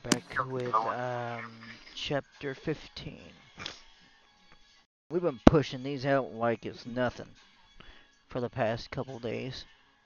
back with chapter 15. We've been pushing these out like it's nothing for the past couple days.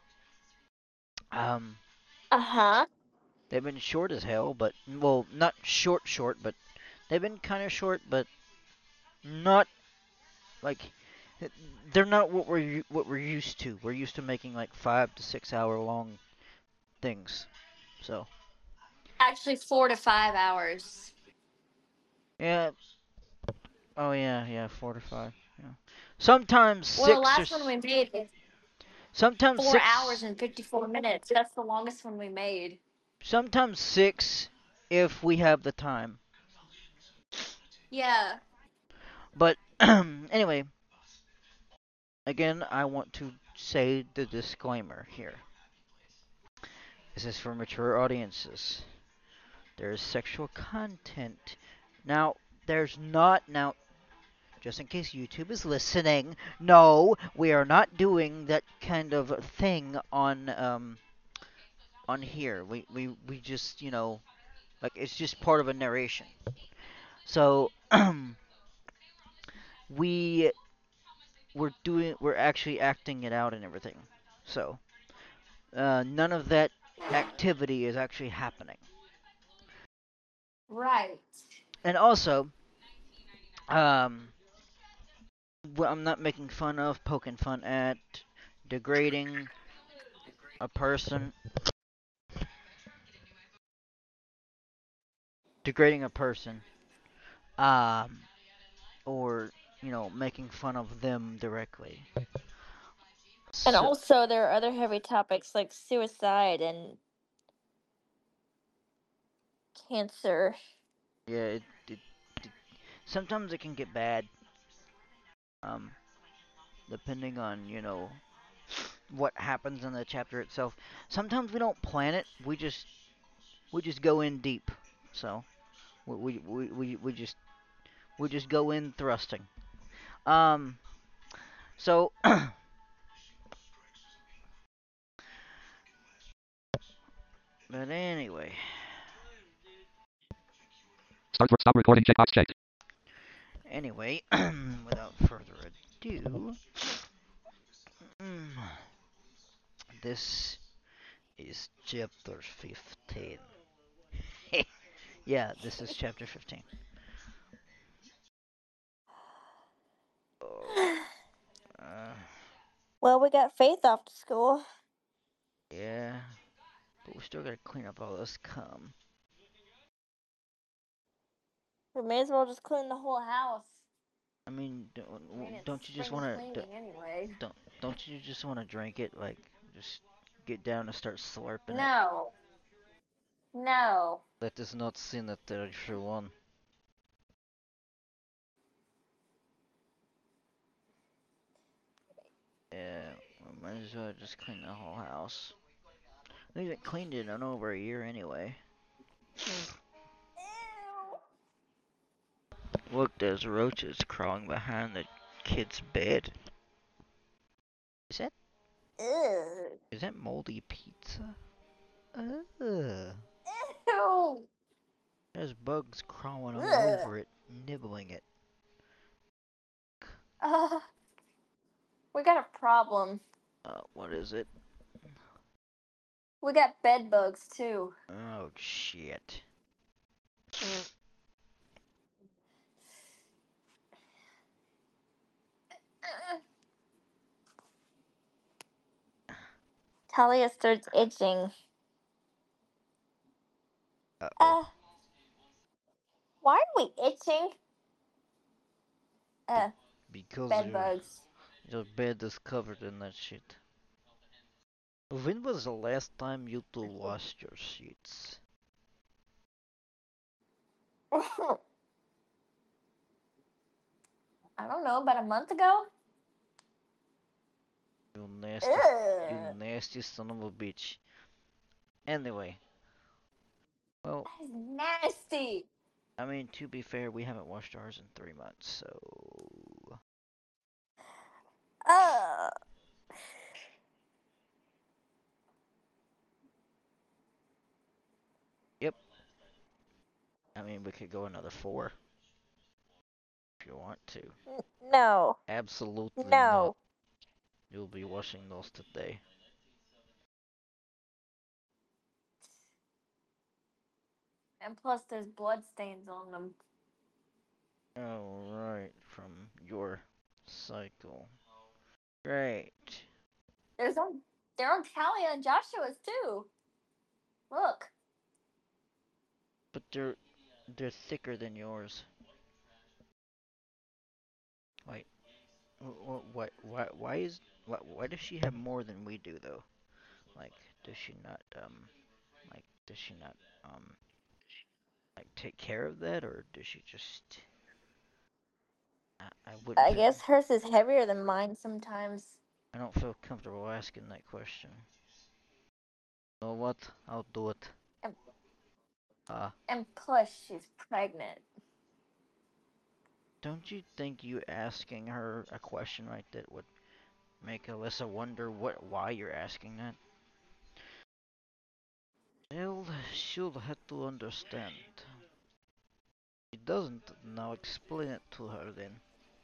Um, Uh-huh. they've been short as hell, but well, not short, but they've been kind of short, but not like they're not what we're used to. We're used to making like 5 to 6 hour long things. So Actually, 4 to 5 hours. yeah, oh yeah, 4 to 5. Yeah, sometimes Well, the six or last one we made is sometimes 4 hours six. and 54 minutes. That's the longest one we made. Sometimes six if we have the time. Yeah. But anyway, again, I want to say the disclaimer here. This is for mature audiences. There is sexual content. Now, there's not now. Just in case YouTube is listening, no, we are not doing that kind of thing on here. We just like it's just part of a narration. So we we're actually acting it out and everything. So none of that activity is actually happening. Right. And also, um, I'm not making fun of, poking fun at, degrading a person, degrading a person, um, or making fun of them directly. And So also, there are other heavy topics like suicide and cancer. yeah, it sometimes it can get bad, um, depending on what happens in the chapter itself. Sometimes we don't plan it. We just go in deep. So we just go in thrusting. Um. So, but anyway, Stop recording checkbox checked. anyway, without further ado, mm, this is chapter 15. Yeah, this is chapter 15. Oh, uh, Well, we got Faith off to school. yeah, but we still gotta clean up all this cum. We may as well just clean the whole house. I mean, I mean, it's don't you just spring wanna cleaning anyway. don't you just wanna drink it? Like, just get down and start slurping it. No. No. That is not sin at the extra one. Yeah, might as well just clean the whole house. I haven't cleaned it in over a year anyway. Ew. Look, there's roaches crawling behind the kid's bed. Is that Ew. is that moldy pizza? Ugh. Ew. There's bugs crawling all Ugh. over it, nibbling it. Uh, we got a problem. What is it? We got bed bugs too. Oh shit. Talia starts itching. Uh oh. Uh, why are we itching? Be- Uh, because bed your bugs. your bed is covered in that shit. When was the last time you two washed your sheets? I don't know, about a month ago? You Ugh. nasty son of a bitch. Anyway, well, That is nasty. I mean, to be fair, we haven't washed ours in 3 months, so Ugh. yep. I mean, we could go another 4 if you want to. No. Absolutely not. No. You'll be washing those today. And plus, there's blood stains on them. Alright, from your cycle. Great. They're on Talia and Joshua's too. Look. But they're thicker than yours. Wait, why does she have more than we do though? Like, does she not does she not like take care of that, or does she just? I wouldn't I feel. guess hers is heavier than mine sometimes. I don't feel comfortable asking that question. You know what? I'll do it. And, Uh, and plus, she's pregnant. don't you think you asking her a question like that would make Alyssa wonder why you're asking that? Well, she'll have to understand. She doesn't, now explain it to her then.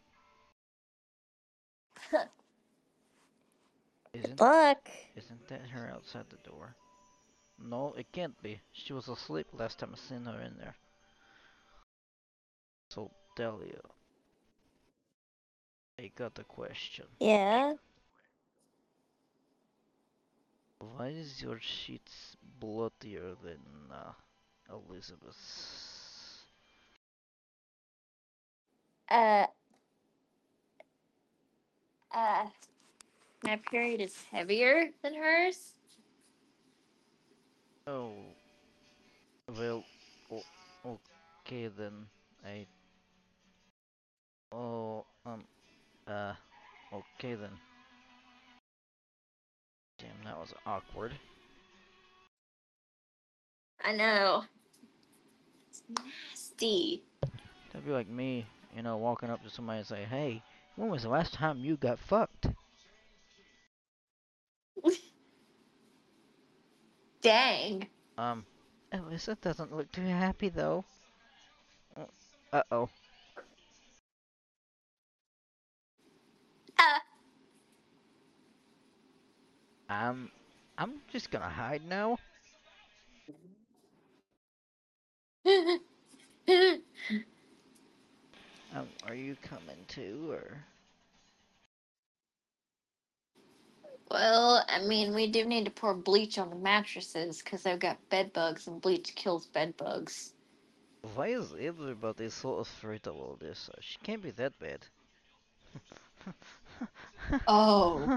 Good Isn't luck. isn't that her outside the door? No, it can't be. She was asleep last time I seen her in there. So Delia, I got a question. Yeah. Why is your sheets bloodier than Elizabeth's? Uh. Uh. My period is heavier than hers. Oh, well, o okay then. I oh uh okay then. Damn, that was awkward. I know. It's nasty. That'd be like me, walking up to somebody and say, "Hey, when was the last time you got fucked?" Dang. Um, Alyssa doesn't look too happy though. Uh-oh. Uh. I'm I'm just gonna hide now. Are you coming too, or? Well, I mean, we do need to pour bleach on the mattresses because they've got bed bugs, and bleach kills bed bugs. Why is everybody so afraid of all this? She can't be that bad. Oh.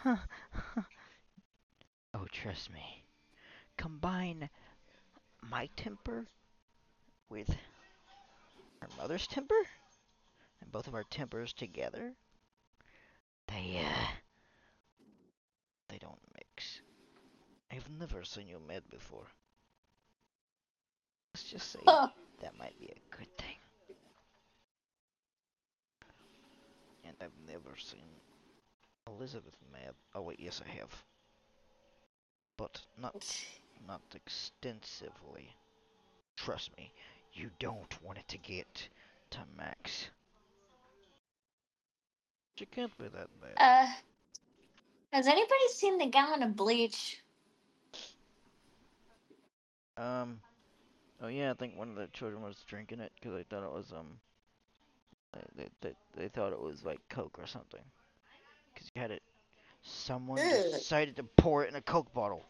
Oh, trust me. Combine my temper with her mother's temper, and both of our tempers together, they they don't mix. I've never seen you mad before. Let's just say that might be a good thing. And I've never seen Elizabeth mad. Oh wait, yes I have, but not extensively. Trust me, you don't want it to get to max. She can't be that bad. Has anybody seen the gallon of bleach? Oh yeah, I think one of the children was drinking it because they thought it was they thought it was like Coke or something. Because you had it. Someone Ugh. decided to pour it in a Coke bottle.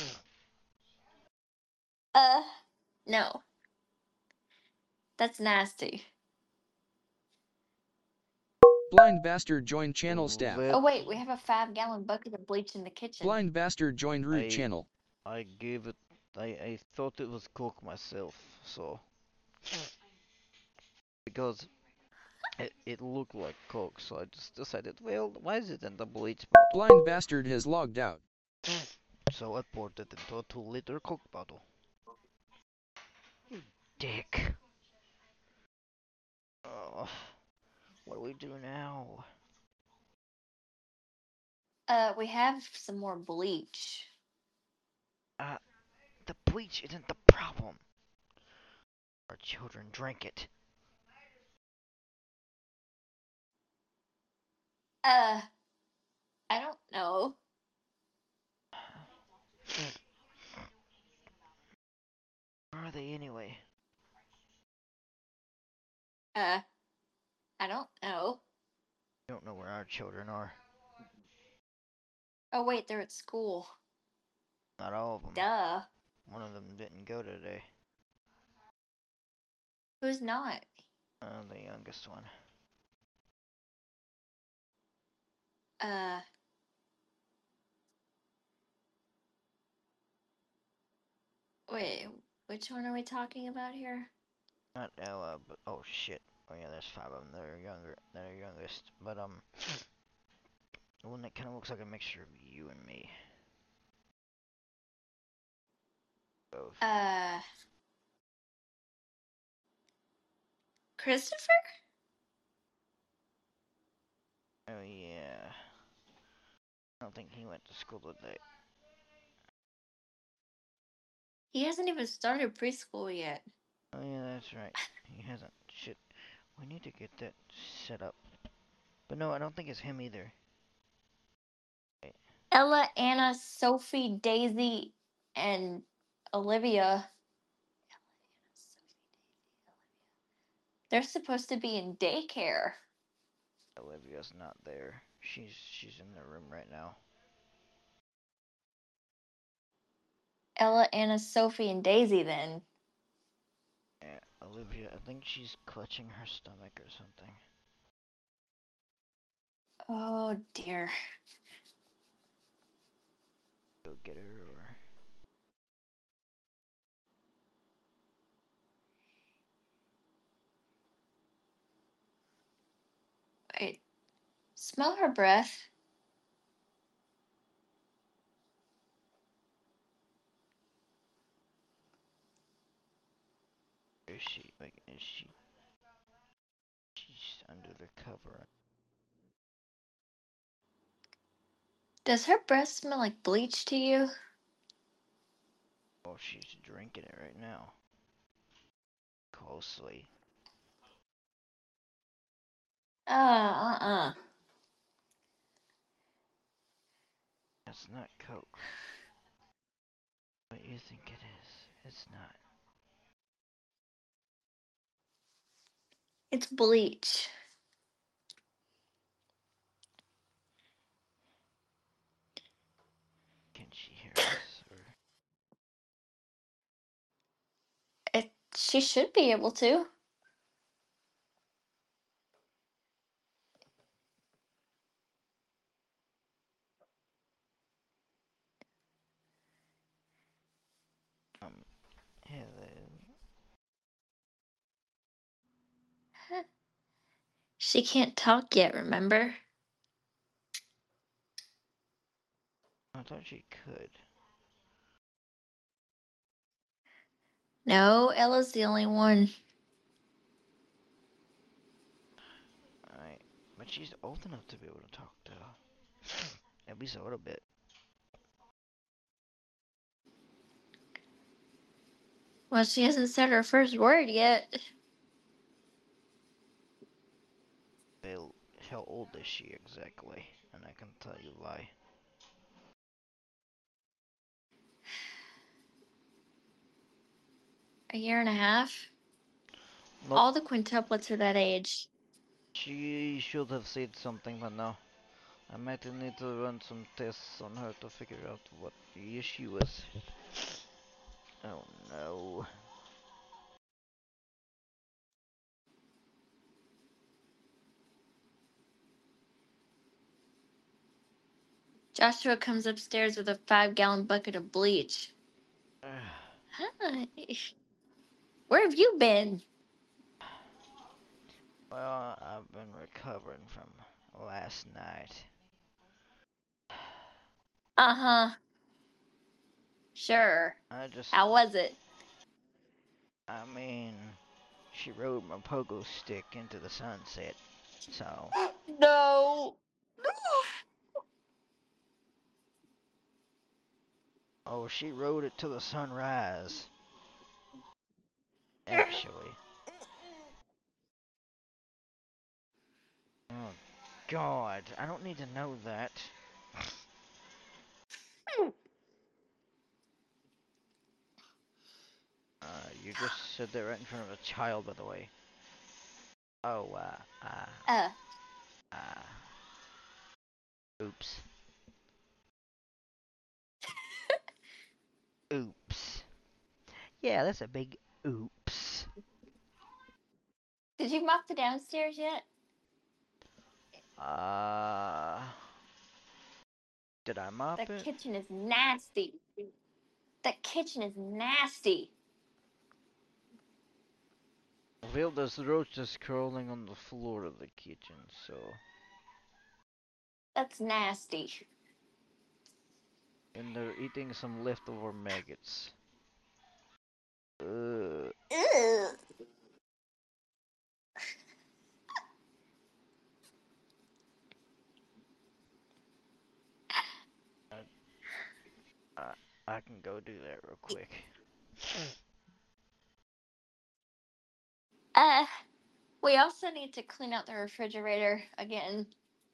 Uh, no. That's nasty. Blind bastard joined channel staff. That Oh, wait, we have a 5-gallon bucket of bleach in the kitchen. Blind bastard joined root channel. I gave it. I thought it was Coke myself, so because it looked like Coke, so I just decided, well, why is it in the bleach bottle? Blind bastard has logged out. So I poured it into a 2-liter Coke bottle. You dick. Oh, what do we do now? We have some more bleach. The bleach isn't the problem. Our children drink it. I don't know. Where are they anyway? I don't know. I don't know where our children are. Oh wait, they're at school. Not all of them. Duh. One of them didn't go today. Who's not? The youngest one. Uh. Wait, which one are we talking about here? Not Ella, but oh shit. Oh yeah, there's 5 of them that are younger. That are youngest. But the one that kind of looks like a mixture of you and me. Both. Christopher? Oh yeah. I don't think he went to school today. He hasn't even started preschool yet. Oh yeah, that's right. He hasn't. Shit. We need to get that set up. But no, I don't think it's him either. Wait. Ella, Anna, Sophie, Daisy, and Olivia. They're supposed to be in daycare. Olivia's not there. She's in the room right now. Ella, Anna, Sophie, and Daisy then. Yeah, Olivia, I think she's clutching her stomach or something. Oh dear. Go get her or... Wait. Smell her breath. Is she, like, is she... She's under the cover. Does her breath smell like bleach to you? Oh, she's drinking it right now. Closely. Uh. That's not Coke. What you think it is. It's not. It's bleach. Can she hear us? Or... She should be able to. Hello. She can't talk yet, remember? I thought she could. No, Ella's the only one. Alright. But she's old enough to be able to talk, though. At least a little bit. Well, she hasn't said her first word yet. How old is she exactly? And I can tell you why. A year and a half? Nope. All the quintuplets are that age. She should have said something, but no. I might need to run some tests on her to figure out what the issue is. Oh no. Joshua comes upstairs with a 5-gallon bucket of bleach. Hi. Where have you been? Well, I've been recovering from last night. Uh-huh. Sure. How was it? I mean, she rode my pogo stick into the sunset, so. No. Oh, she rode it to the sunrise. actually. Oh God, I don't need to know that. You just said that right in front of a child, by the way. Oh, Uh, uh, oops. Oops. Yeah, that's a big oops. did you mop the downstairs yet? Uh, did I The mop it? kitchen is nasty. The kitchen is nasty. Well, there's roaches crawling on the floor of the kitchen, so. That's nasty. And they're eating some leftover maggots. Ew. I, I can go do that real quick. Uh, we also need to clean out the refrigerator again.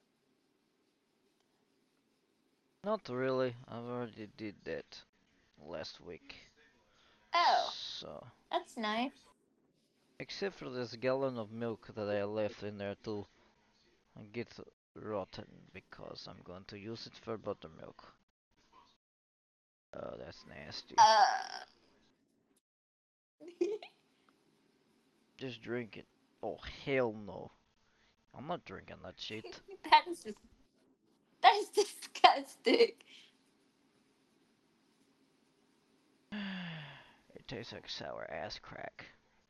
Not really. I've already did that last week. Oh, So, that's nice. except for this gallon of milk that I left in there to get rotten because I'm going to use it for buttermilk. Oh, that's nasty. Uh, Just drink it. Oh, hell no. I'm not drinking that shit. that is that is disgusting. It tastes like sour ass crack.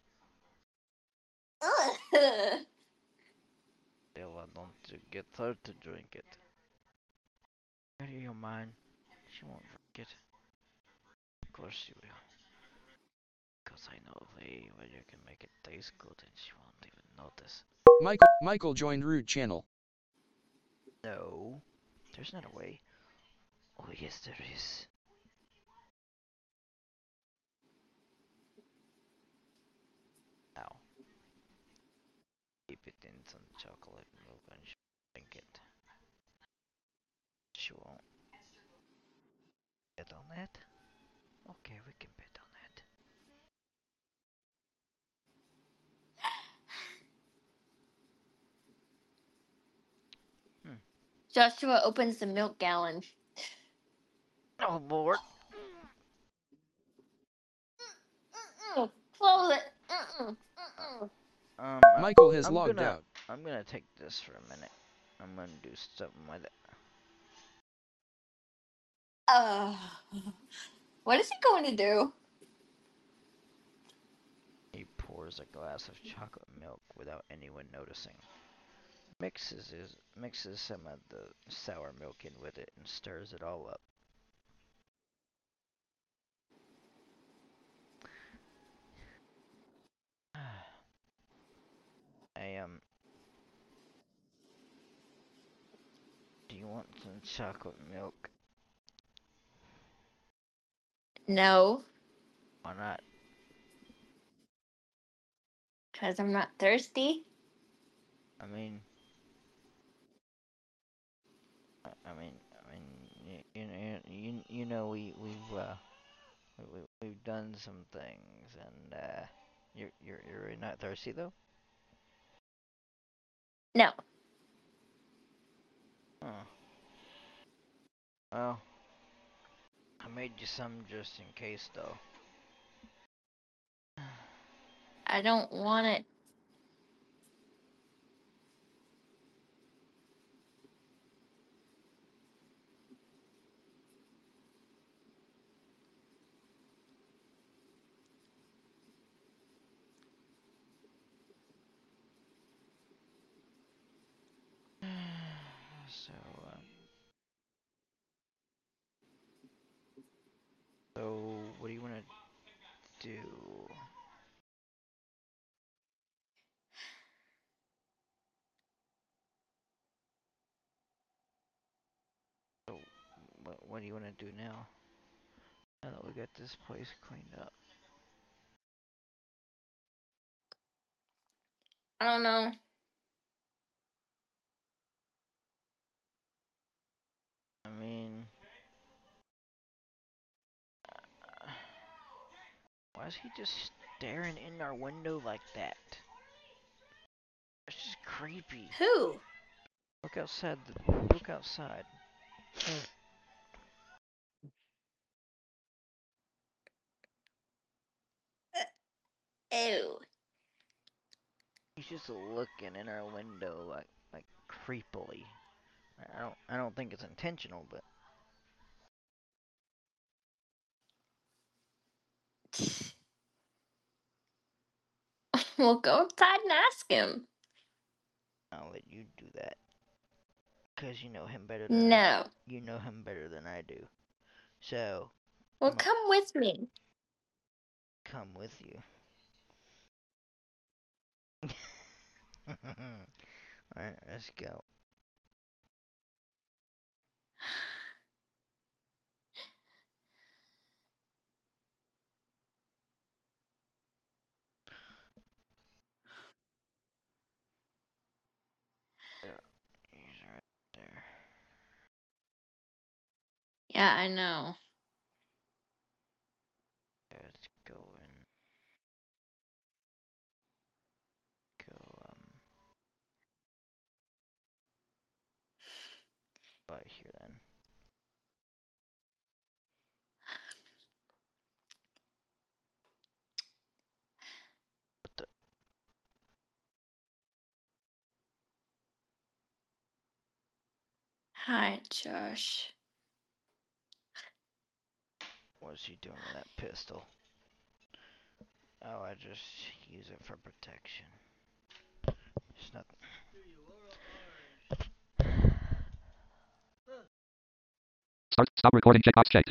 Ugh. Still, I don't get her to drink it. Out of your mind. She won't drink it. Of course she will. Because I know a way where you can make it taste good and she won't even notice. Michael joined Root channel. No, there's not a way. Oh, yes, there is. Now, dip it in some chocolate milk and she will drink it. She won't. Bet on that? Okay, we can bet on that. Hmm. Joshua opens the milk gallon. Oh, Lord. Close it. Mm-mm. Mm-mm. Michael has I'm logged gonna, out. I'm gonna take this for a minute. I'm gonna do something with it. Uh, what is he going to do? He pours a glass of chocolate milk without anyone noticing. Mixes some of the sour milk in with it and stirs it all up. I do you want some chocolate milk? No, Why not? because I'm not thirsty. I mean, you know, we've done some things, and you're really not thirsty though. No. Huh. Well, I made you some just in case though. I don't want it. So, so what do you want to do? So, what do you want to do now? Now that we got this place cleaned up. I don't know. I mean, why is he just staring in our window like that? It's just creepy. Who? Look outside. Look outside. Ew. He's just looking in our window like creepily. I don't think it's intentional, but Well, go outside and ask him. I'll let you do that. Cause you know him better than No. you know him better than I do. So Well, come with me. come with you. Alright, let's go. There, he's right there. Yeah, I know. Let's go and go by here then. What the Hi, Josh. what's he doing with that pistol? Oh, I just use it for protection. It's nothing. Stop recording checkbox checked.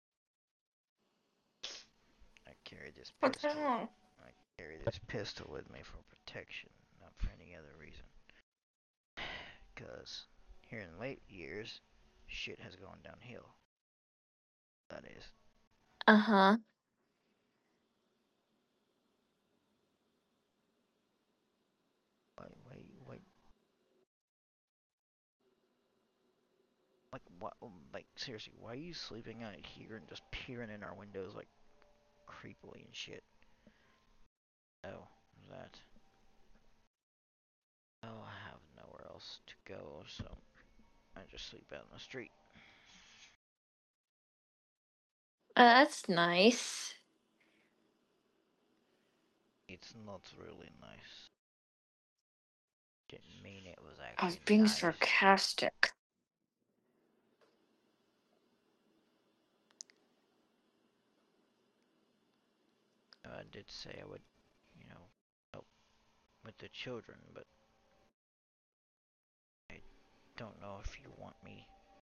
I carry this What's pistol. wrong? I carry this pistol with me for protection, not for any other reason. Cause here in late years, shit has gone downhill. That is. Uh-huh. Wait. Like what? Like seriously, why are you sleeping out here and just peering in our windows like creepily and shit? Oh, that. Oh, I have nowhere else to go, so I just sleep out in the street. That's nice. It's not really nice. Didn't mean it was I was actually being nice. sarcastic. I did say I would, you know, help with the children, but I don't know if you want me.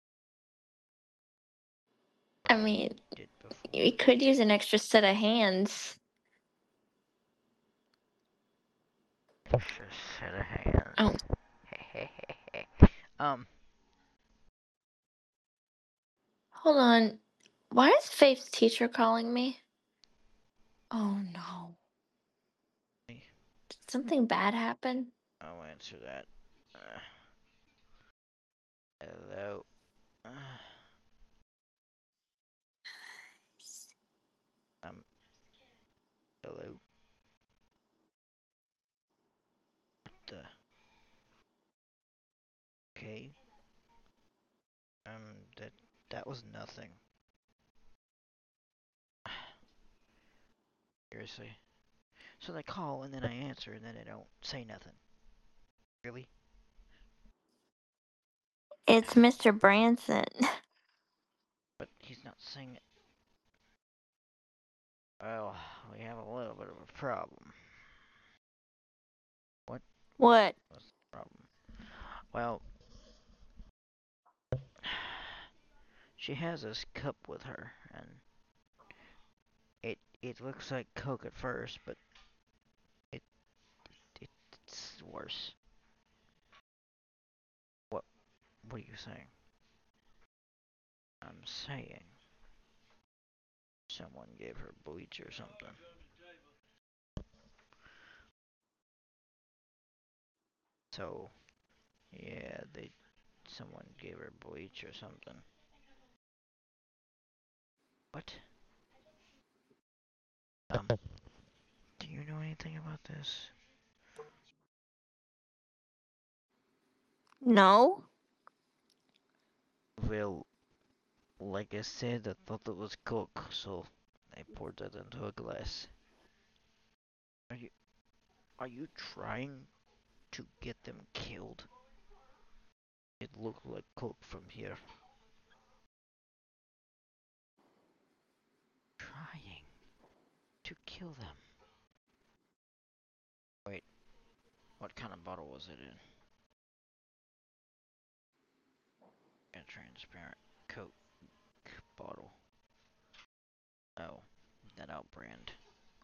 I mean, Did before. we could use an extra set of hands. Just a set of hands. Oh, um, hold on. Why is Faith's teacher calling me? Oh no. me. Did something bad happen? I'll answer that. Hello. Uh, um, hello. The okay. That was nothing. Seriously. So they call and then I answer and then they don't say nothing. Really? It's Mr. Branson. But he's not saying it. Well, we have a little bit of a problem. What What? was the problem? Well, she has this cup with her, and it looks like Coke at first, but it it's worse. What what are you saying? I'm saying someone gave her bleach or something. So, yeah, someone gave her bleach or something. What? Do you know anything about this? No. Well, like I said, I thought it was Coke, so I poured it into a glass. Are you trying to get them killed? It looked like Coke from here. Trying to kill them. Wait, what kind of bottle was it in? A transparent Coke bottle. Oh, that out brand.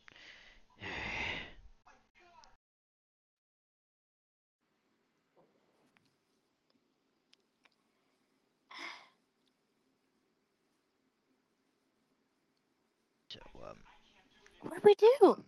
So, What do we do?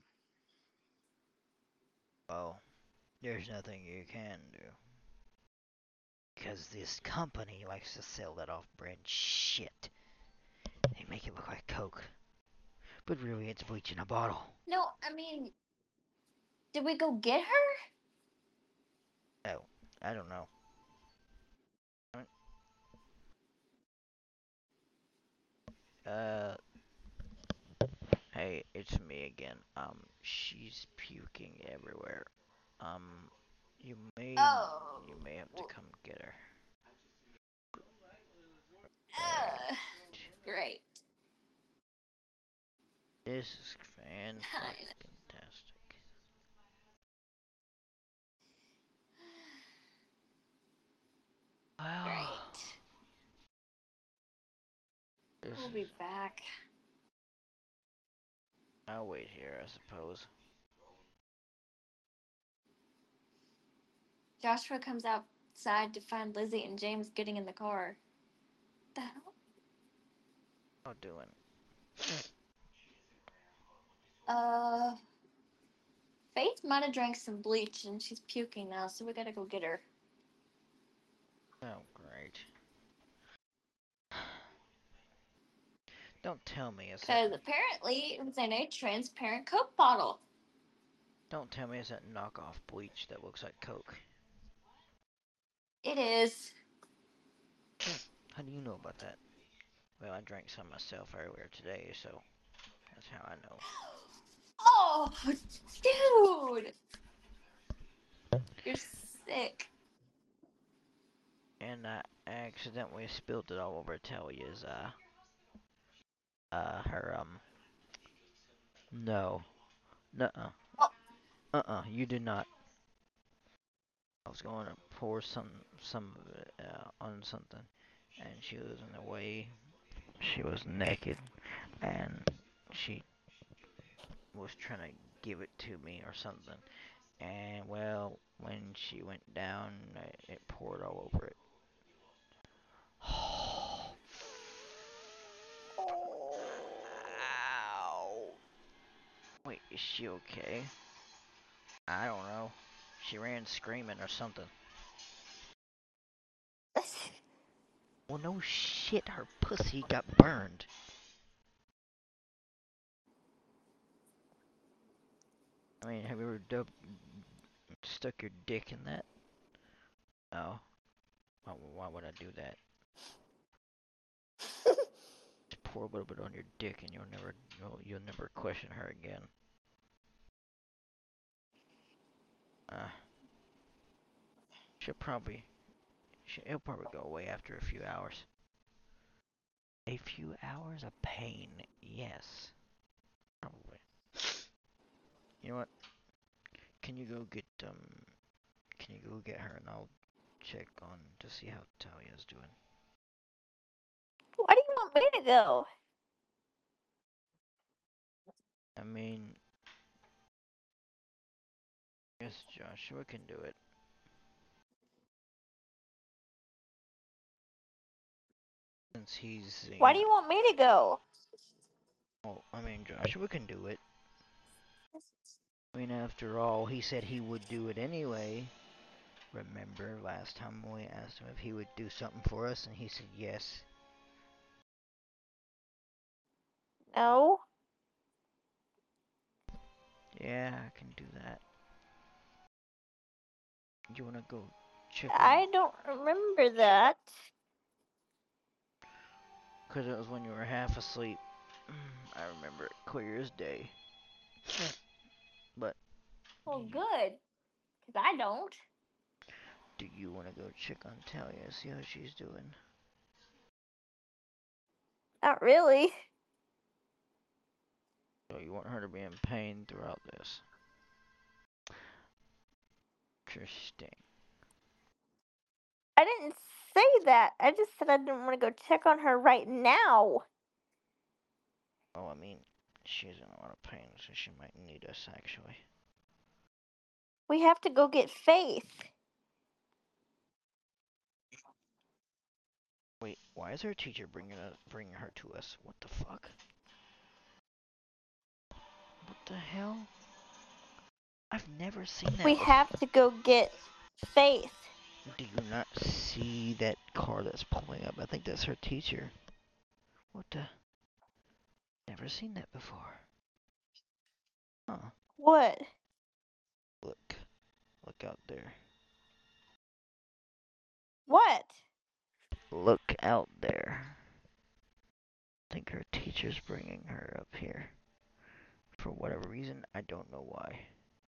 well, there's nothing you can do. Because this company likes to sell that off-brand shit. They make it look like Coke. But really, it's bleach in a bottle. No, I mean, did we go get her? Oh, I don't know. Uh, hey, it's me again. She's puking everywhere. Um, you may Oh. you may have to come get her. Great. This is fantastic. Well, Great. We'll be back. I'll wait here, I suppose. Joshua comes outside to find Lizzie and James getting in the car. The hell? How doing? Faith might have drank some bleach and she's puking now, so we gotta go get her. Oh, great. Don't tell me it's that. Because apparently it was in a transparent Coke bottle. Don't tell me it's that knockoff bleach that looks like Coke. It is. How do you know about that? Well, I drank some myself earlier today, so that's how I know. Oh, dude! You're sick. And I accidentally spilled it all over Talia's, her, no. Nuh-uh. Oh. You did not. I was going to pour some of it, on something, and she was in the way. She was naked, and she was trying to give it to me or something. And, well, when she went down, it poured all over it. Ow. Wait, is she okay? I don't know. She ran screaming or something. Well, no shit, her pussy got burned. I mean, have you ever stuck your dick in that? Oh. Why would I do that? Just pour a little bit on your dick and you'll never question her again. She'll probably, it'll probably go away after a few hours. A few hours of pain, yes. Probably. You know what? Can you go get, can you go get her and I'll check on to see how Talia's doing? Why do you want me to go? I mean, yes, Joshua can do it. Since he's, Why do you want me to go? well, I mean, Joshua can do it. I mean, after all, he said he would do it anyway. Remember last time we asked him if he would do something for us, and he said yes. No, Yeah, I can do that. You wanna go check on? I don't remember that. Cause it was when you were half asleep. I remember it clear as day. But Well, good, because I don't. do you wanna go check on Talia, see how she's doing? Not really. So you want her to be in pain throughout this? Interesting. I didn't say that. I just said I didn't want to go check on her right now. Oh, I mean, she's in a lot of pain, so she might need us actually. We have to go get Faith. Wait, why is her teacher bringing her to us? What the fuck? What the hell? I've never seen that We before. have to go get Faith. Do you not see that car that's pulling up? I think that's her teacher. What the? Never seen that before. Huh. What? Look. Look out there. What? Look out there. I think her teacher's bringing her up here. For whatever reason, I don't know why.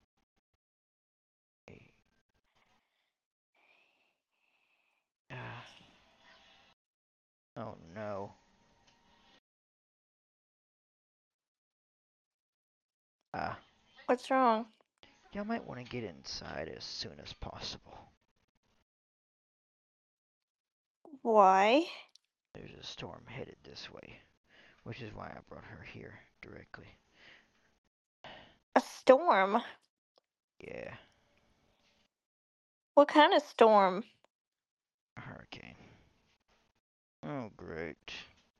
Oh no. Ah. What's wrong? Y'all might want to get inside as soon as possible. Why? There's a storm headed this way, which is why I brought her here directly. A storm? Yeah, What kind of storm? a hurricane. Oh, great.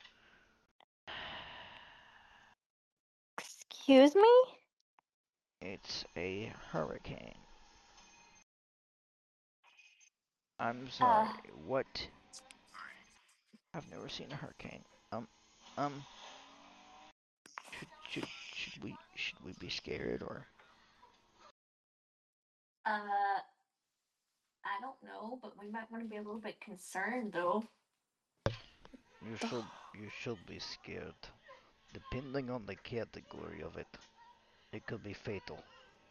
Excuse me? It's a hurricane. I'm sorry, what? I've never seen a hurricane. Um, should we be scared or? I don't know, but we might want to be a little bit concerned, though. You should be scared. Depending on the category of it, it could be fatal.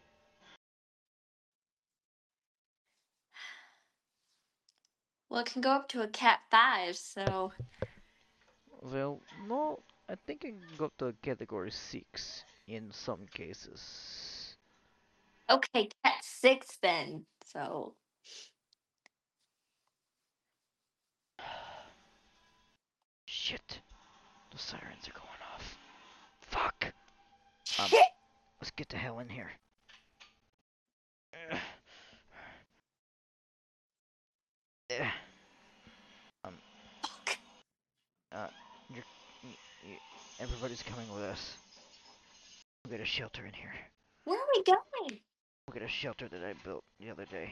Well, it can go up to a Cat 5, so... Well, no, I think it can go up to category 6 in some cases. Okay, Cat 6 then, so... Shit, the sirens are going off. Fuck. Shit! Let's get the hell in here. Uh, um, uh, you're, everybody's coming with us. We'll get a shelter in here. Where are we going? We'll get a shelter that I built the other day.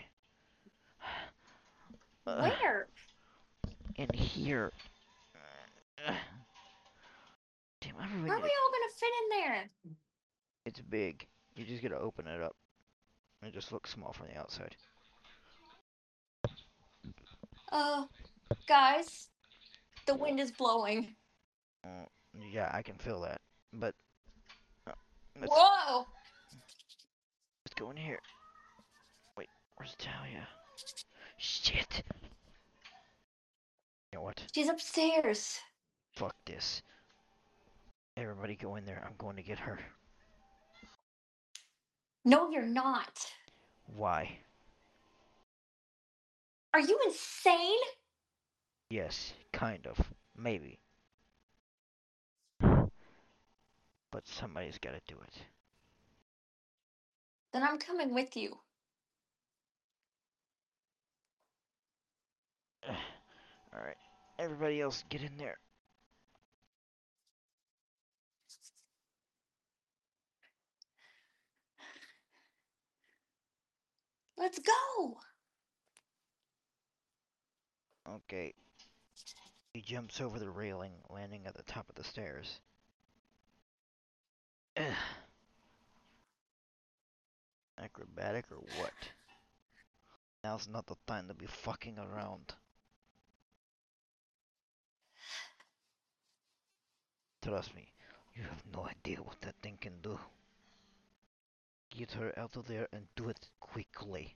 Where? In here. Damn, everybody. How are we all gonna fit in there? It's big. You just gotta open it up. It just looks small from the outside. Guys, the wind is blowing. Uh, yeah, I can feel that. But uh, let's Whoa! let's go in here. Wait, where's Talia? Shit. You know what? She's upstairs. Fuck this. Everybody go in there. I'm going to get her. No, you're not. Why? Are you insane? Yes, kind of. Maybe. But somebody's gotta do it. Then I'm coming with you. Alright. Everybody else get in there. Let's go. Okay. He jumps over the railing, landing at the top of the stairs. Ugh. Acrobatic or what? Now's not the time to be fucking around. Trust me, you have no idea what that thing can do. Get her out of there and do it quickly.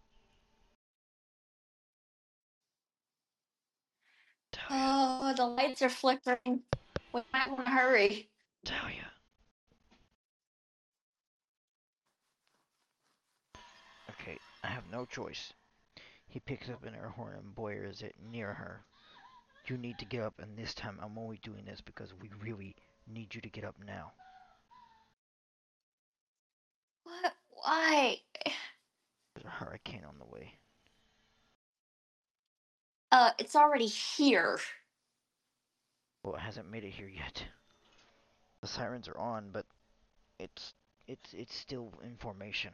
Tell ya, Oh, the lights are flickering. We might want to hurry. tell ya. Okay, I have no choice. He picks up an air horn and boyers it near her. You need to get up, and this time I'm only doing this because we really need you to get up now. What? Why? There's a hurricane on the way. It's already here. Well, it hasn't made it here yet. The sirens are on, but it's it's still in formation.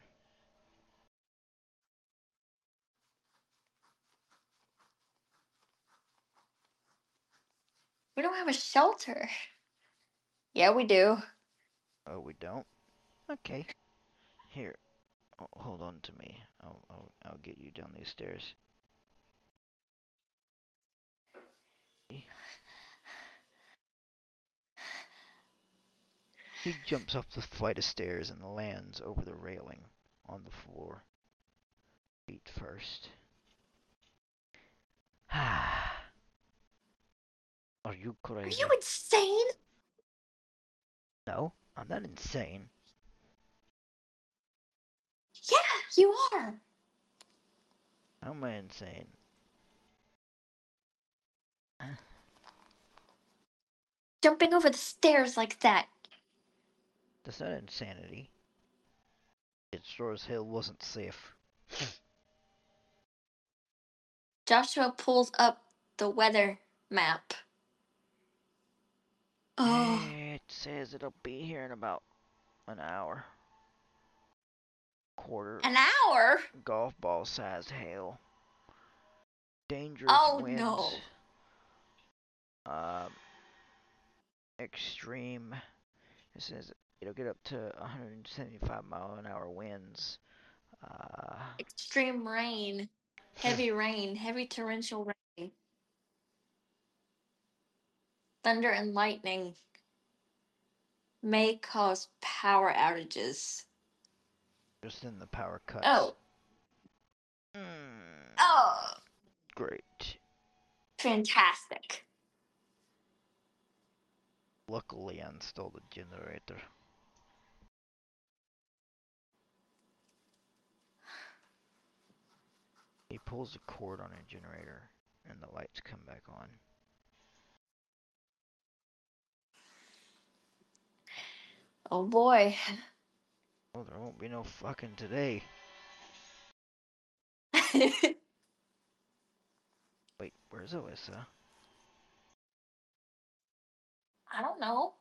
We don't have a shelter. Yeah, we do. Oh, we don't? Okay. Here, hold on to me. I'll get you down these stairs. He jumps up the flight of stairs and lands over the railing on the floor. Feet first. Are you Are you crazy? insane? No, I'm not insane. Yeah, you are. How am I insane? Jumping over the stairs like that. That's not insanity. It sure as hell wasn't safe. Joshua pulls up the weather map. Oh, It says it'll be here in about an hour. Quarter an hour? golf ball sized hail. Dangerous Oh winds. no. Um, extreme. It says it'll get up to 175-mile-an-hour winds. Uh, Extreme rain. Rain. Heavy torrential rain. Thunder and lightning may cause power outages. just in the power cuts. Oh. Mm, Oh. great. Fantastic. Luckily, I installed a generator. He pulls the cord on a generator, and the lights come back on. Oh boy. Oh, there won't be no fucking today. I Wait, where's Alyssa? don't know.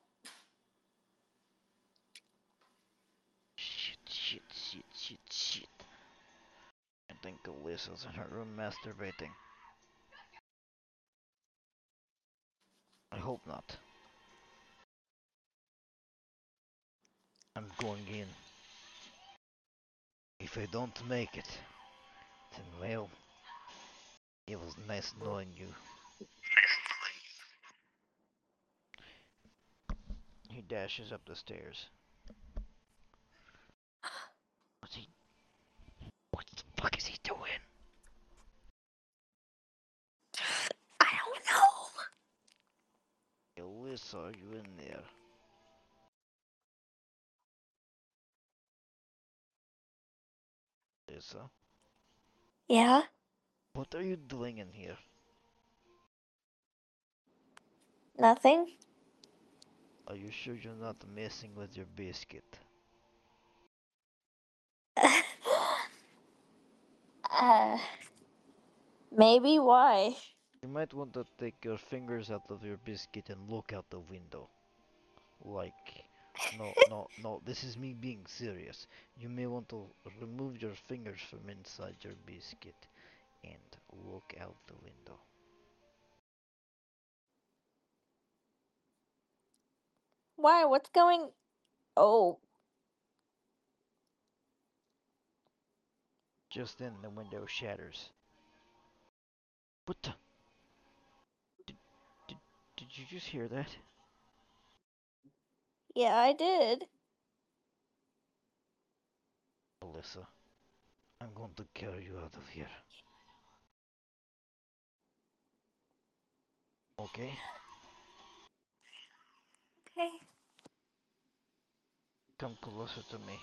Shit. I think Alyssa's in her room masturbating. I hope not. I'm going in. If I don't make it, then well, it was nice knowing you. He dashes up the stairs. What's he? What the fuck is he doing? I don't know. Alyssa, are you in there? Alyssa, Yeah? what are you doing in here? Nothing? Are you sure you're not messing with your biscuit? uh, maybe why? You might want to take your fingers out of your biscuit and look out the window. Like, no, this is me being serious. You may want to remove your fingers from inside your biscuit and look out the window. Why? What's going? Oh, Just then, the window shatters. What the? Did, did you just hear that? yeah, I did. Alyssa, I'm going to carry you out of here. Okay? Okay. Come closer to me.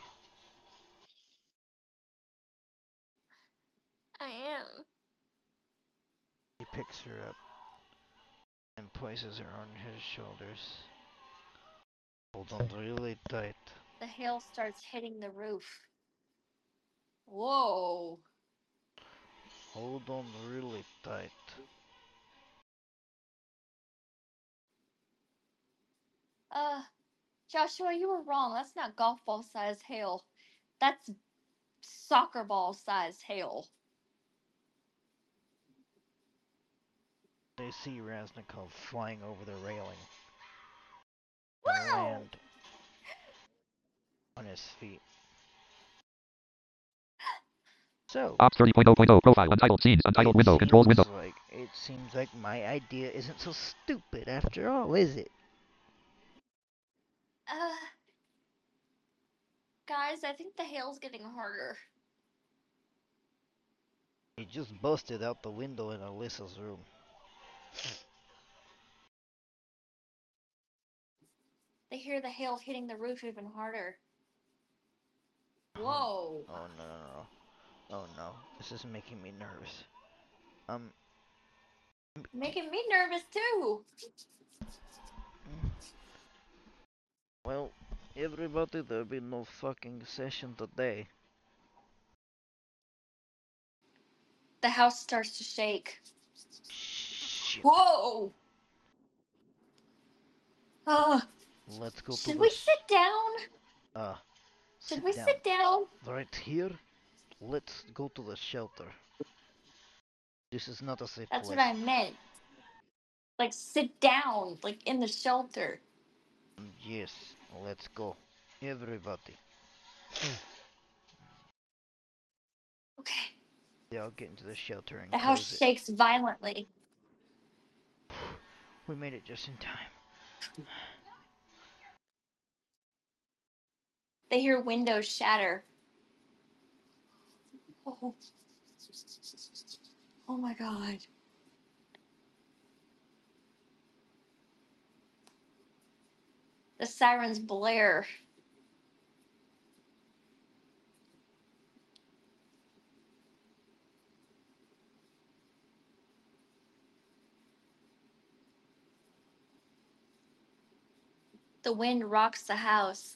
I am. He picks her up and places her on his shoulders. Hold on really tight. The hail starts hitting the roof. Whoa. Hold on really tight. Uh, Joshua, you were wrong. That's not golf ball size hail. That's soccer ball size hail. They see Raznikov flying over the railing and Wow. land on his feet. So, Ops 30.0.0 profile. Untitled scenes. Untitled window. Controls window. it seems like my idea isn't so stupid after all, is it? Uh, guys, I think the hail's getting harder. He just busted out the window in Alyssa's room. They hear the hail hitting the roof even harder. Oh, Whoa. oh no, no, no. Oh no, this is making me nervous. Making me nervous too. Well, everybody, there'll be no fucking session today. The house starts to shake. Shit. Whoa. Uh, Let's go to should the we sit down? sit Should we down. sit down? Right here, let's go to the shelter. This is not a safe That's what place. I meant. Like, sit down, like in the shelter. Yes, let's go. Everybody. Okay. They all get into the shelter and The house close it. shakes violently. We made it just in time. They hear windows shatter. Oh, oh my God. The sirens blare. The wind rocks the house.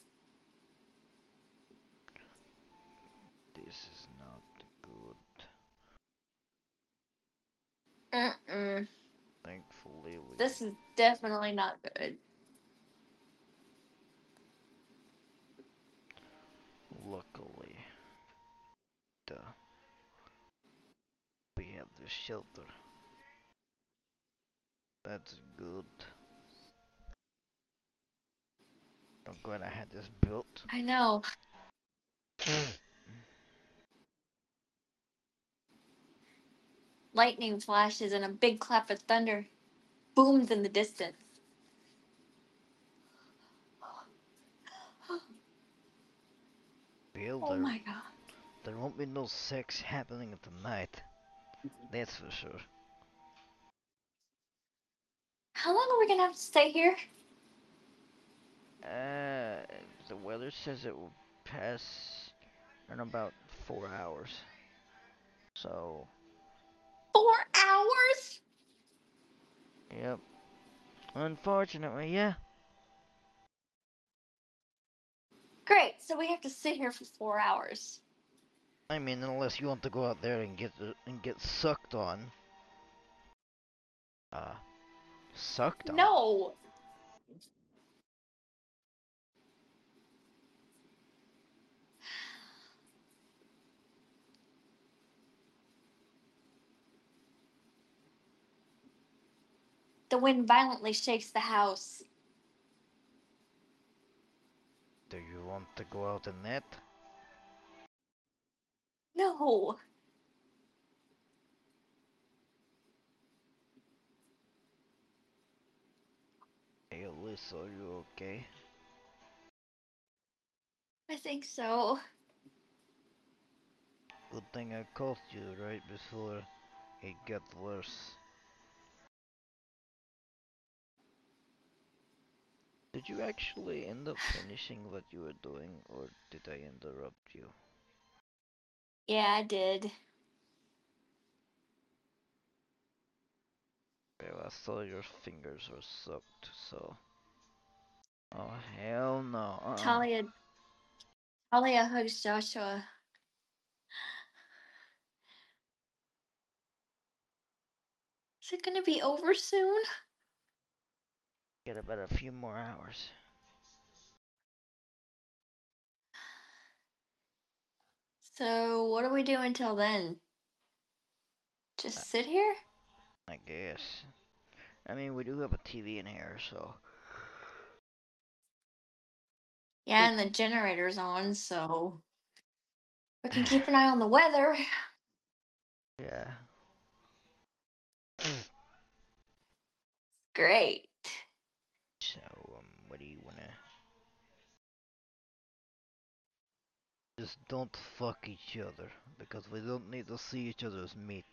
This is not good. Mm-mm. Thankfully, This is definitely not good. luckily, we have the shelter. That's good. I'm glad I had this built. I know. Lightning flashes and a big clap of thunder booms in the distance. Well, Oh my God. there won't be no sex happening tonight. That's for sure. How long are we gonna have to stay here? The weather says it will pass in about 4 hours. So, 4 hours? yep. Unfortunately, yeah. Great. So we have to sit here for 4 hours. I mean, unless you want to go out there and get sucked on. Uh, sucked on. No. The wind violently shakes the house. want to go out in that? No. Hey, Alyssa, are you okay? I think so. Good thing I called you right before it got worse. Did you actually end up finishing what you were doing, or did I interrupt you? Yeah, I did. Well, I saw your fingers were soaked, so... Oh, hell no. Talia hugs Joshua. Is it gonna be over soon? Get about a few more hours. So, what do we do until then? Just sit here? I guess. I mean, we do have a TV in here, so... Yeah, and the generator's on, so we can keep an eye on the weather. Yeah. Great. So, what do you wanna... Just don't fuck each other, because we don't need to see each other's meat.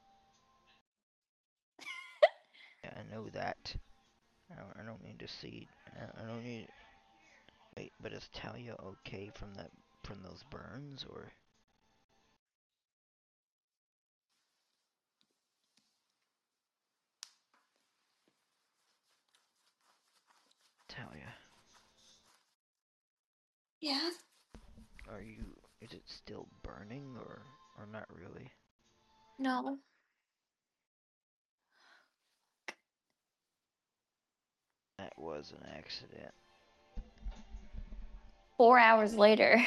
Yeah, I know that. I don't need to see... I don't need... Wait, but is Talia okay from those burns, or... Talia, Yeah. are you... Is it still burning, or not really? No. That was an accident. 4 hours later.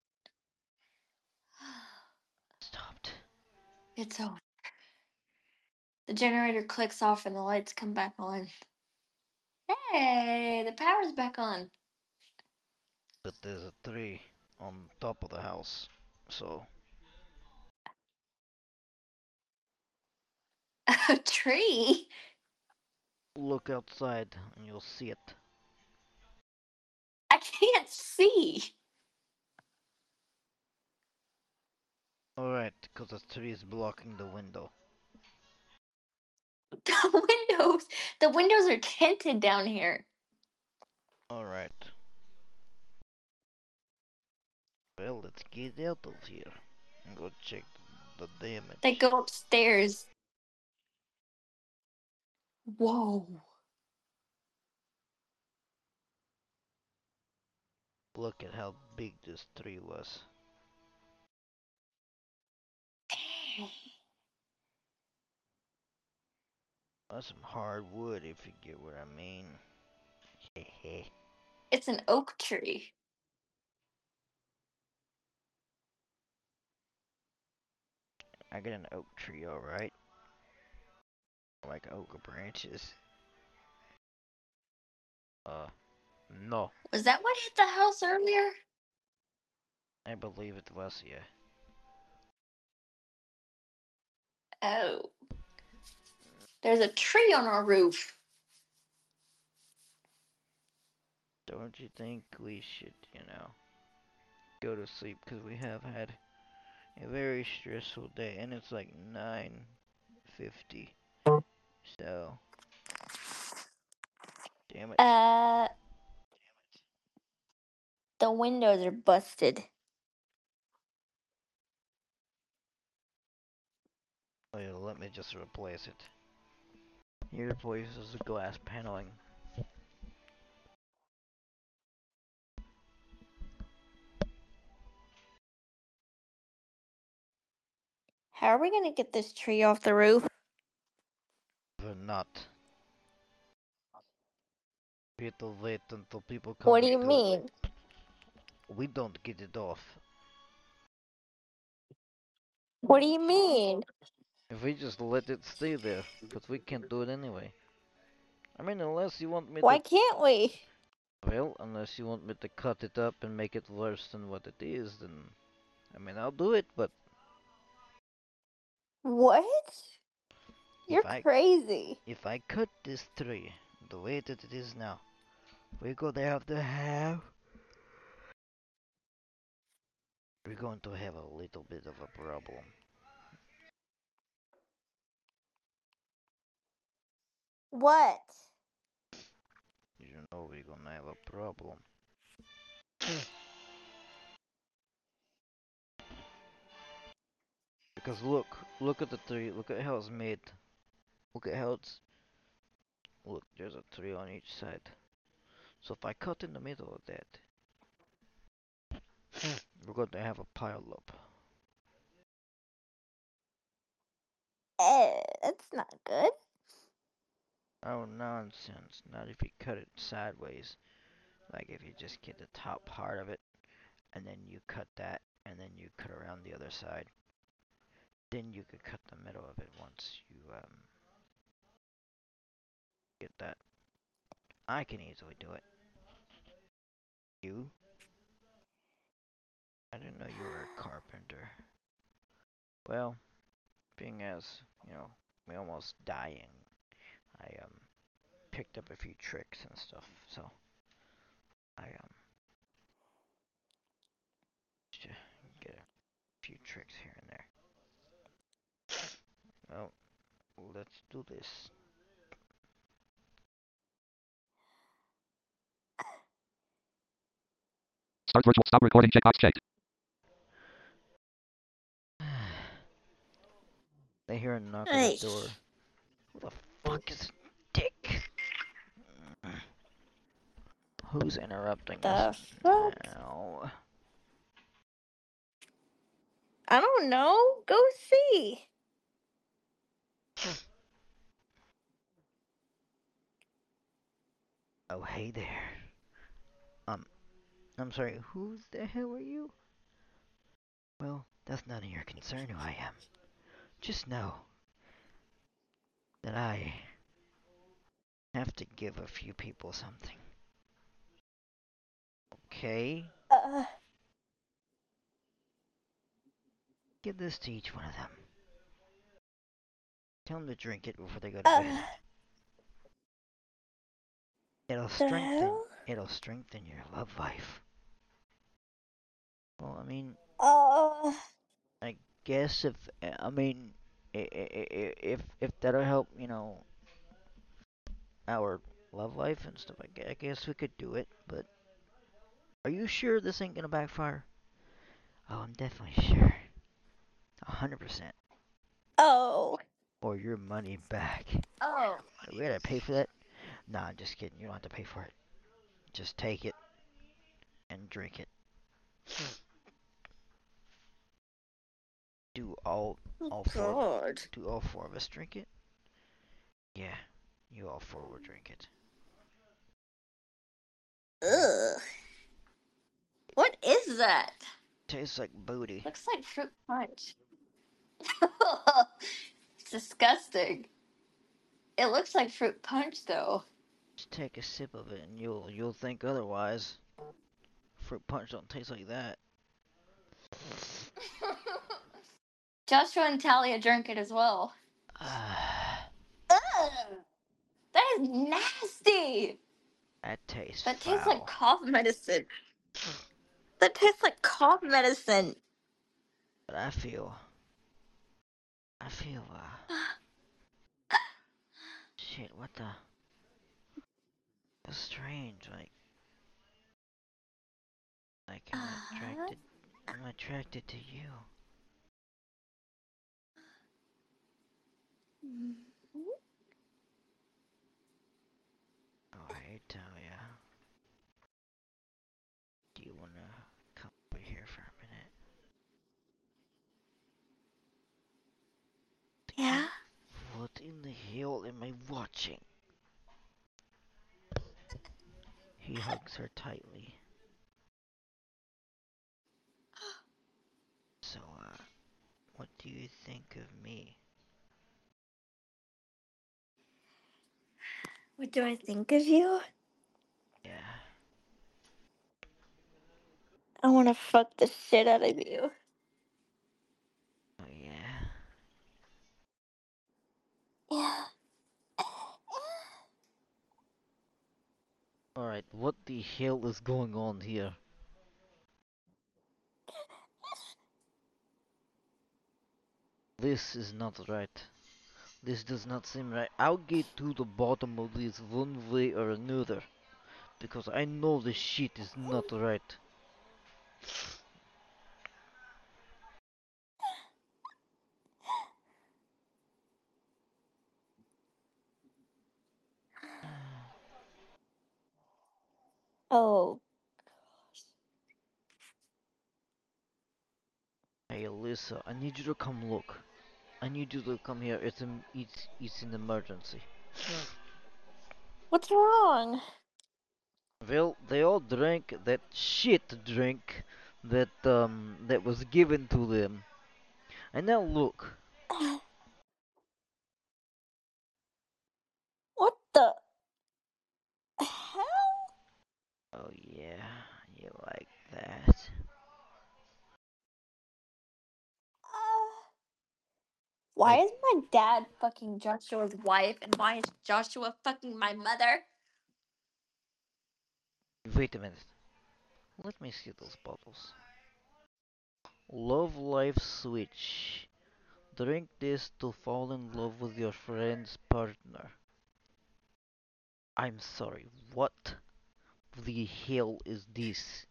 Stopped. It's over. The generator clicks off and the lights come back on. Hey, the power's back on. But there's a tree on top of the house, so... A tree? Look outside, and you'll see it. I can't see. Alright, because the tree is blocking the window. The windows are tinted down here. Alright. Well, let's get out of here and go check the They damage. go upstairs. Whoa. Look at how big this tree was. That's some hard wood, if you get what I mean. Hehe. It's an oak tree. I got an oak tree, alright. Like oak branches. No. Was that what hit the house earlier? I believe it was, yeah. Oh. There's a tree on our roof. Don't you think we should, go to sleep? Because we have had a very stressful day, and it's like 9:50. So, damn it. The windows are busted. Well, let me just replace it. He replaces the glass paneling. How are we gonna get this tree off the roof? But not. We have to wait until people come What do to you do it. mean? We don't get it off. What do you mean? If we just let it stay there, because we can't do it anyway. I mean, unless you want me Why to... can't we? Well, unless you want me to cut it up and make it worse than what it is, then I mean I'll do it. But What? You're if I crazy. if I cut this tree the way that it is now, we're gonna have to have we're going to have a little bit of a problem. What? You know we're gonna have a problem. Because look at the tree. Look at how it's made. Look at how it's. Look, there's a tree on each side. So if I cut in the middle of that, we're going to have a pile up. That's not good. Oh, nonsense. Not if you cut it sideways. Like if you just get the top part of it, and then you cut that, and then you cut around the other side. Then you could cut the middle of it once you get that. I can easily do it. You? I didn't know you were a carpenter. Well, being as, you know, me almost dying, I picked up a few tricks and stuff, so I just get a few tricks here and there. Well, let's do this. Start virtual. Stop recording. Checkbox checked. They hear a knock at the Hey. door. Who the fuck is Dick? Who's interrupting us The fuck? now? I don't know. Go see. Oh, hey there. I'm sorry, who the hell are you? Well, that's none of your concern who I am. Just know that I have to give a few people something. Okay? Uh, Give this to each one of them. Tell them to drink it before they go to bed. uh, It'll the strengthen hell? it'll strengthen your love life. Well, I mean, Uh, I guess if I mean if that'll help, you know, our love life and stuff, I guess we could do it, but are you sure this ain't gonna backfire? Oh, I'm definitely sure. 100%. oh. Or your money back. Oh. We gotta pay for that? Nah, I'm just kidding. You don't have to pay for it. Just take it and drink it. Do all four God. do all four of us drink it? Yeah, you all four will drink it. Ugh. What is that? Tastes like booty. Looks like fruit punch. It's disgusting. It looks like fruit punch, though. Just take a sip of it and you'll think otherwise. Fruit punch don't taste like that. Joshua and Talia drank it as well. Ah, Ugh. That is nasty. that tastes That tastes like foul. cough medicine. That tastes like cough medicine. But I feel shit. What the? That's strange. Like I'm attracted to you. Oh, hey, Talia. Do you wanna come over here for a minute? Yeah? What in the hell am I watching? He hugs her tightly. So, what do you think of me? What do I think of you? Yeah. I want to fuck the shit out of you. Oh yeah. Yeah. Alright, what the hell is going on here? This is not right. This does not seem right. I'll get to the bottom of this one way or another. Because I know this shit is not right. Oh. Hey Alyssa, I need you to come look. I need you to come here. It's an emergency. What's wrong? Well, they all drank that shit drink that was given to them. And now look. What the hell? Oh yeah, you like that. Why I is my dad fucking Joshua's wife and why is Joshua fucking my mother? wait a minute. Let me see those bottles. Love Life Switch. Drink this to fall in love with your friend's partner. I'm sorry, what the hell is this?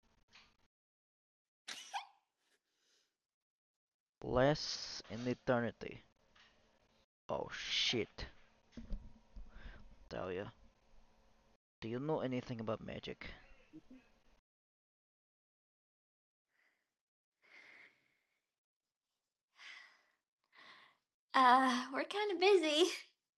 Less in eternity. Oh shit. Talia, do you know anything about magic? We're kind of busy.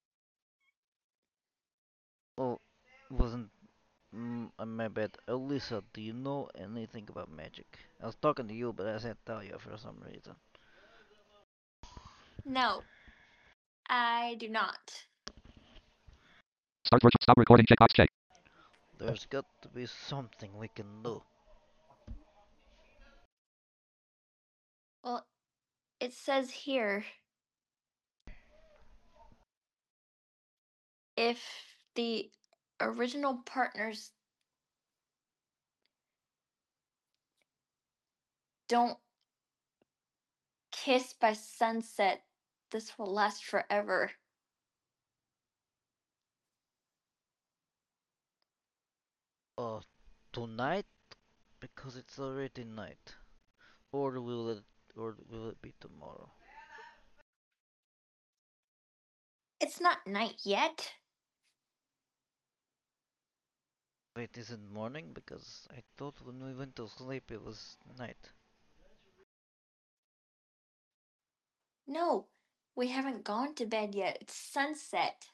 Oh, wasn't my bad. Alyssa, do you know anything about magic? I was talking to you, but I said Talia for some reason. No, I do not. Stop recording checkbox check. There's got to be something we can do. Well, it says here if the original partners don't kiss by sunset, this will last forever. Uh, Tonight? Because it's already night. Or will it be tomorrow? It's not night yet. Wait, is it morning? Because I thought when we went to sleep it was night. No, we haven't gone to bed yet. It's sunset.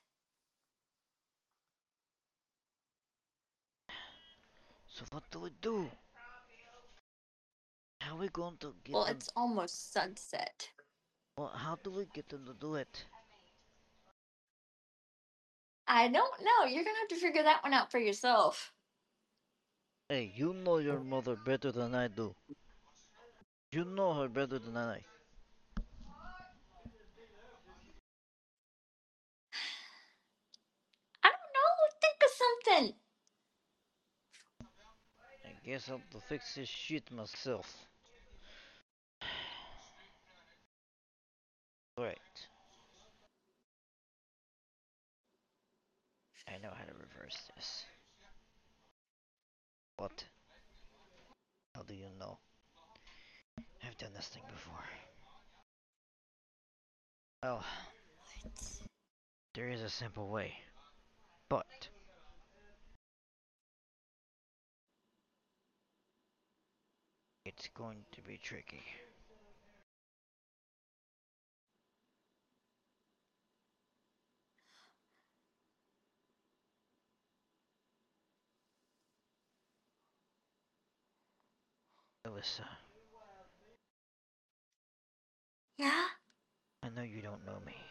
So what do we do? How are we going to get Well, them? it's almost sunset. Well, how do we get them to do it? I don't know. You're gonna have to figure that one out for yourself. Hey, you know your mother better than I do. You know her better than I. I don't know. Think of something. I guess I'll have to fix this shit myself. Right. I know how to reverse this. What? How do you know? I've done this thing before. Well, there is a simple way, but it's going to be tricky. Alyssa, Yeah? I know you don't know me,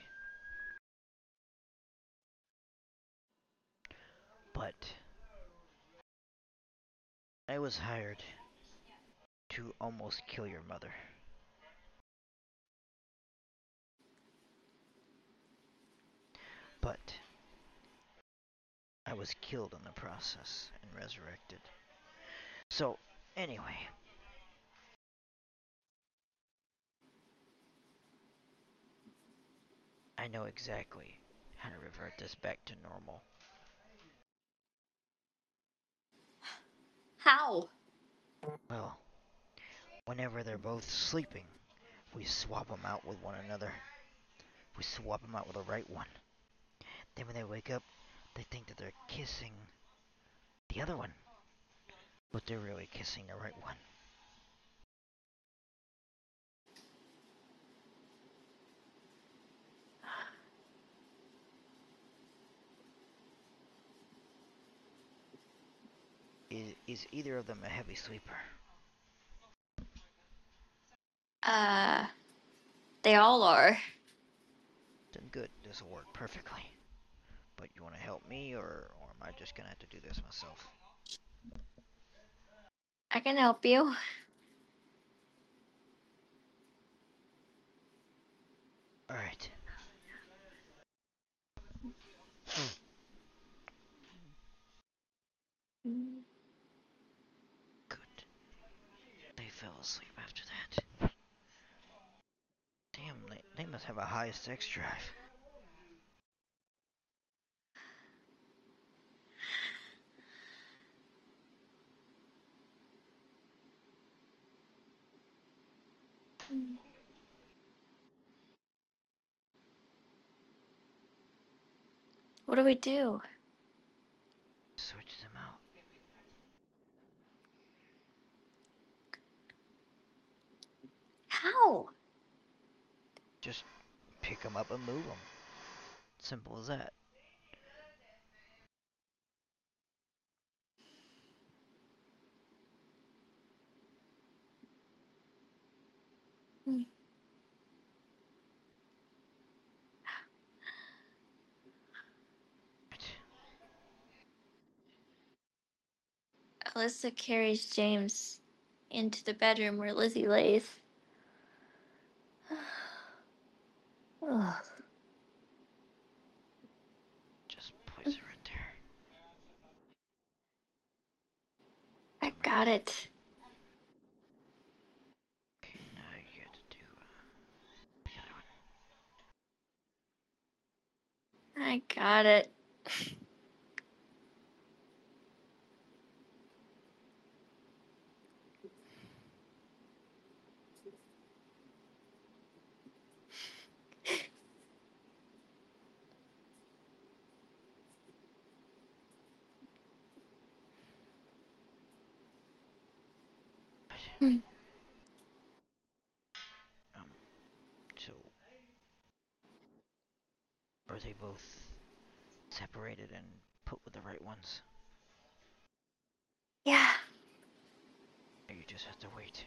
but I was hired to almost kill your mother. But I was killed in the process and resurrected. So, anyway, I know exactly how to revert this back to normal. How? Well, whenever they're both sleeping, we swap them out with one another. We swap them out with the right one. Then when they wake up, they think that they're kissing the other one, but they're really kissing the right one. Is either of them a heavy sleeper? They all are. Then good, this will work perfectly. But you want to help me, or am I just gonna have to do this myself? I can help you. Alright. Good. They fell asleep after that. Damn, they must have a high sex drive. What do we do? Switch them out. How? Just pick them up and move them. Simple as that. Right. Alyssa carries James into the bedroom where Lizzie lays. Ugh. Just place her in there. I got it. Okay, now you get to do the other one. I got it. Hmm. Um, so are they both separated and put with the right ones? Yeah. Or you just have to wait?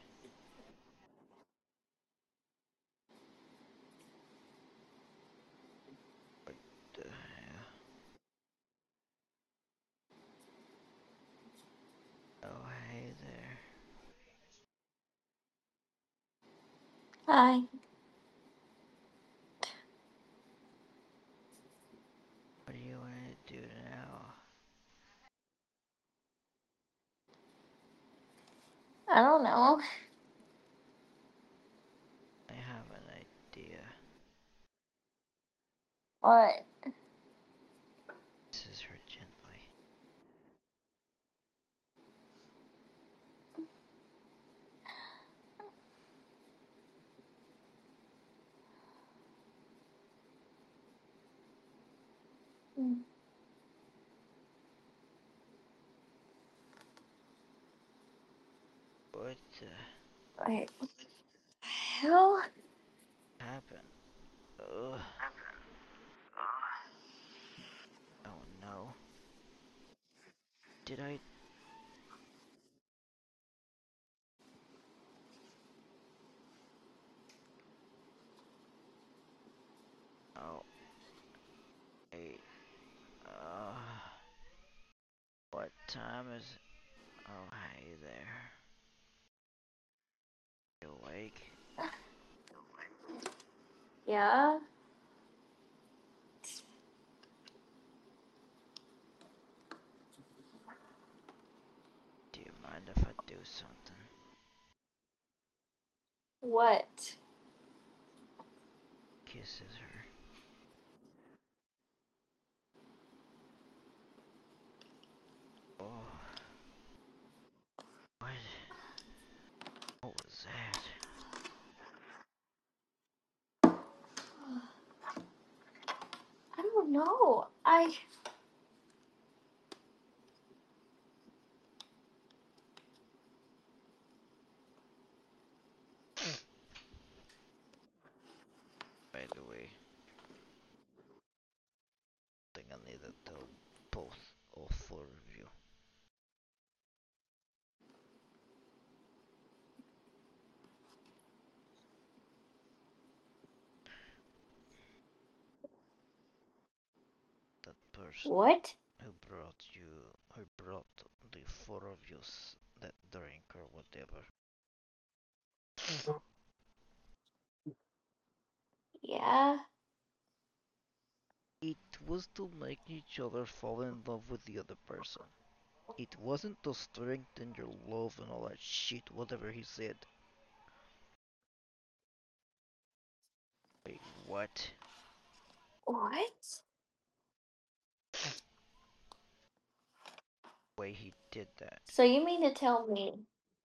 What the hell? Oh, hey there. Hi. What do you want to do now? I don't know. I have an idea. What? Scissors her gently. What Wait. What the hell? happened? Ugh. Oh no. Did I? Oh, hey. Uh, what time is? Oh, hey there. sake. Yeah? Do you mind if I do something? What? Kisses her. Oh. What? What was that? I don't know. By the way, I think I need to tell both, all four of you. That person What? who brought the four of you that drink or whatever. Yeah? It was to make each other fall in love with the other person. It wasn't to strengthen your love and all that shit, whatever he said. Wait, what? What? Way he did that. So you mean to tell me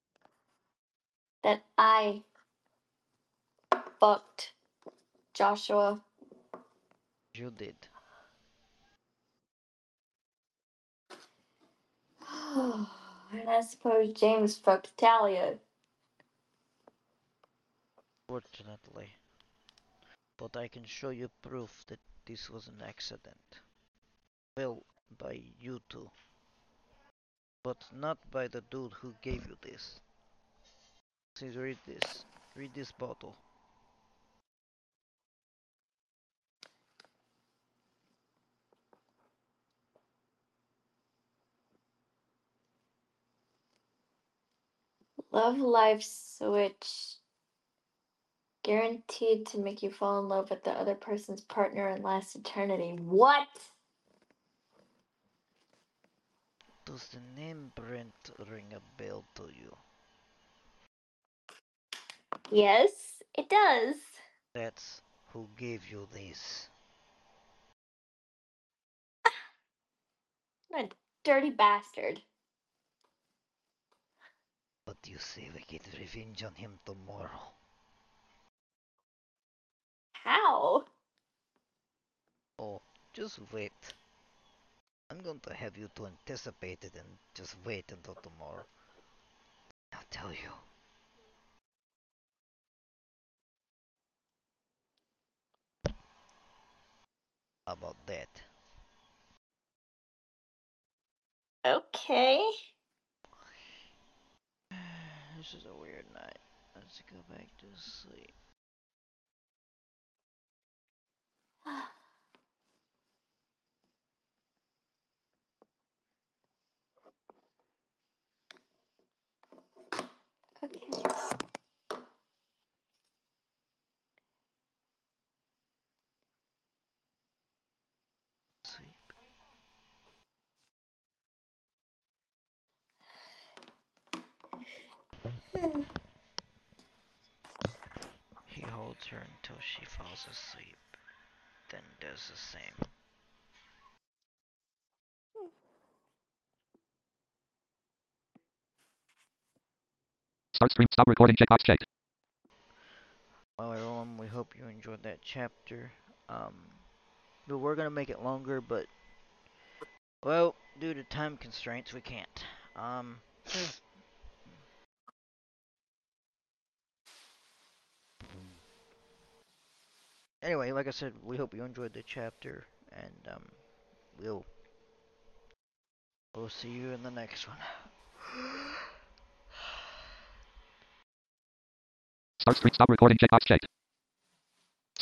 that I fucked Joshua? You did. And I suppose James fucked Talia. Fortunately. But I can show you proof that this was an accident. Well, by you two. But not by the dude who gave you this. Please read this. Read this bottle. Love life switch. Guaranteed to make you fall in love with the other person's partner and last eternity. What? Does the name Brent ring a bell to you? Yes, it does. That's who gave you this. What a dirty bastard. But you say we get revenge on him tomorrow. How? Oh, just wait. I'm going to have you to anticipate it and just wait until tomorrow. I'll tell you. About that. Okay. This is a weird night. Let's go back to sleep. Okay. Sleep. He holds her until she falls asleep, then does the same. Start stream. Stop recording. Checkbox checked. Well, everyone, we hope you enjoyed that chapter. Um, but we're gonna make it longer, but well, due to time constraints, we can't. Anyway, like I said, we hope you enjoyed the chapter, and we'll see you in the next one. Start stream. Stop recording. Checkbox checked.